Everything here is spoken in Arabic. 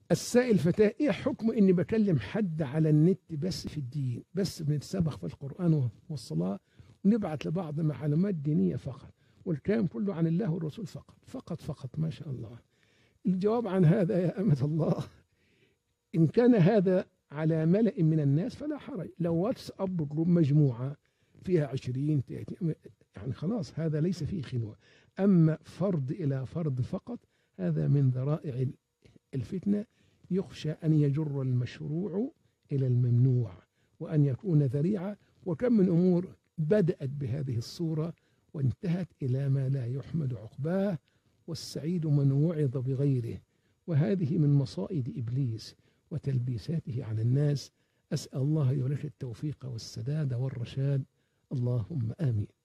السائل فتاة ايه حكم اني بكلم حد على النت بس في الدين، بس بنتسابق في القرآن والصلاة ونبعت لبعض معلومات دينية فقط، والكلام كله عن الله والرسول فقط فقط فقط، ما شاء الله. الجواب عن هذا يا أمة الله، إن كان هذا على ملأ من الناس فلا حرج، لو واتساب جروب مجموعة فيها 20 30 يعني خلاص هذا ليس فيه خلوة. أما فرد إلى فرد فقط هذا من ذرائع الفتنة، يخشى أن يجر المشروع إلى الممنوع وأن يكون ذريعة. وكم من أمور بدأت بهذه الصورة وانتهت إلى ما لا يحمد عقباه، والسعيد من وعظ بغيره. وهذه من مصائد إبليس وتلبيساته على الناس. أسأل الله لك التوفيق والسداد والرشاد، اللهم آمين.